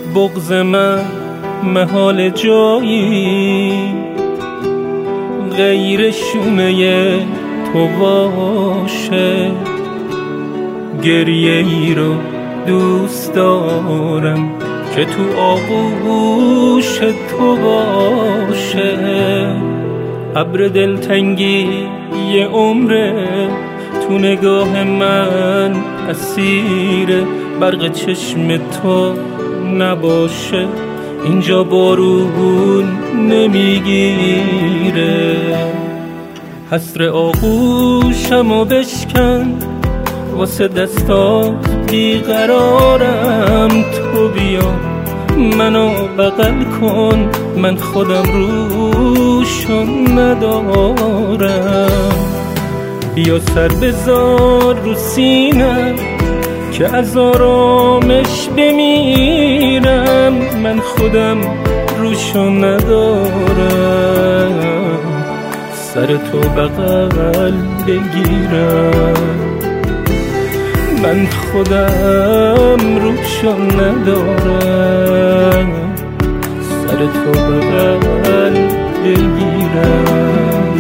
بغض من محال جایی غیر شونه تو باشه. گریه ای رو دوست دارم که تو آغوش تو باشه. ابر دلتنگی یه عمره تو نگاه من اسیر برق چشم تو نباشه. اینجا بارون نمیگیره. حسر آغوشمو بشکن واسه دستات بیقرارم. تو بیا منو بغل کن من خودم روشو ندارم. بیا سر بذار رو سینم که از آرامش بمیرم. من خودم روشو ندارم سر تو بغل بگیرم. من خودم روشو ندارم سر تو بغل بگیرم.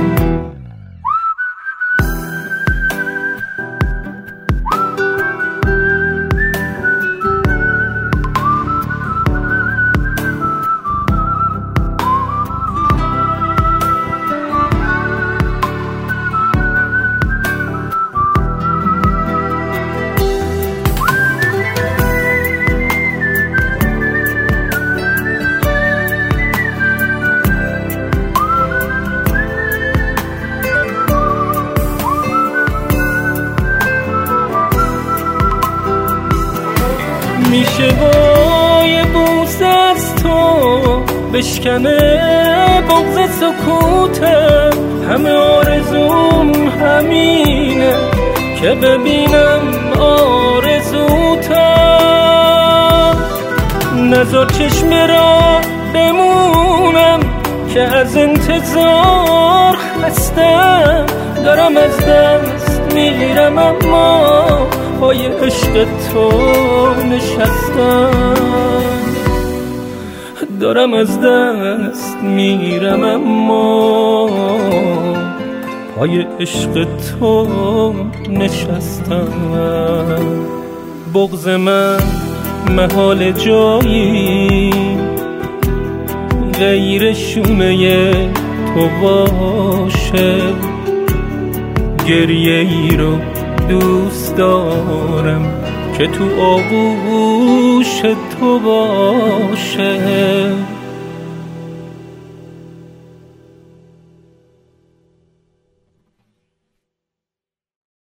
میشه با یه بوس از تو بشکنه بغض سکوتم. همه آرزوم همینه که ببینم آرزوتم. نذار چشم را بمونم که از انتظار خستم. دارم از دست میرم اما پای عشق تو نشستم. دارم از دست میرم اما پای عشق تو نشستم. بغض من محال جایی غیر شونه تو باشه. گریه ای رو دوست دارم که تو آغوش تو باشه.